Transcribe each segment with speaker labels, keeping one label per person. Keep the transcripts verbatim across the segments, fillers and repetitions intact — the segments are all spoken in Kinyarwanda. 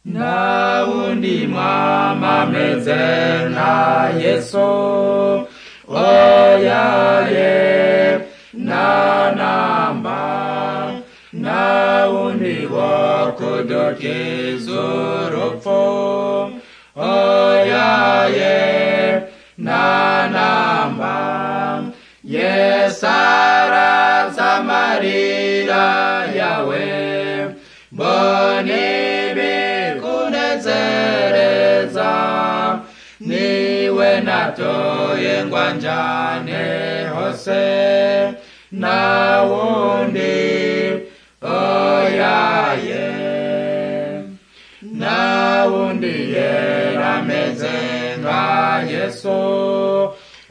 Speaker 1: Naundi mwama mezena Yesu oyaye na namba naundi wakudoke zorofo oyaye na namba yesara samarira yawe bonibi kunezereza niwe natoye ngwanjane hose nawundi oyaye nawundi yera mezenga Yesu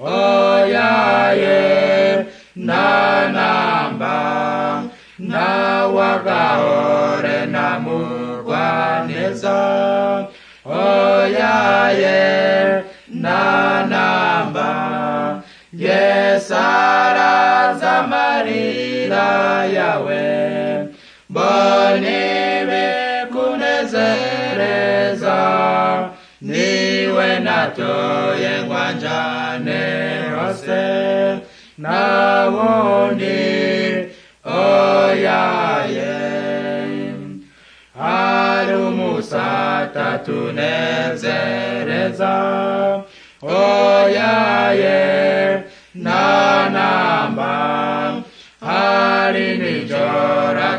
Speaker 1: oyaye na namba na wagaore na mugwaneza oyaye na namba yesara zamarira yawe bonibi kunezereza niwe natoye ngwanjane hose nawundi oyaye alumusata tunezereza oyaye na namba hari nijora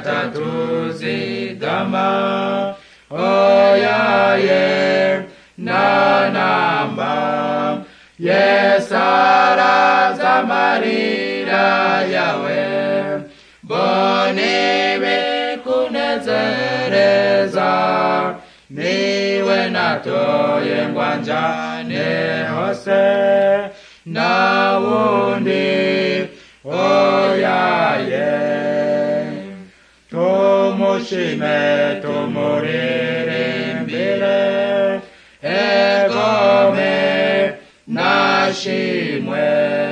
Speaker 1: tatuzigama oyaye na namba yesara zamarira yawe bonibi kunezereza niwe natoye ngwanjane hose nawundi oyaye tumushime tumuririmbire egome nashimwe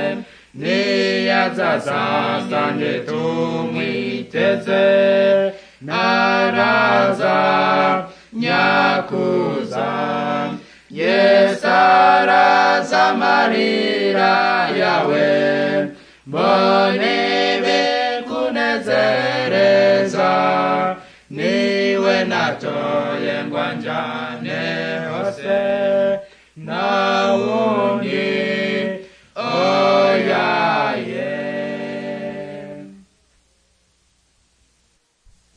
Speaker 1: niyazazasange tumwiteze naraza nyakuza yesara samarira yawe bonibi kunezereza niwe natoye ngwanjane hose nawundi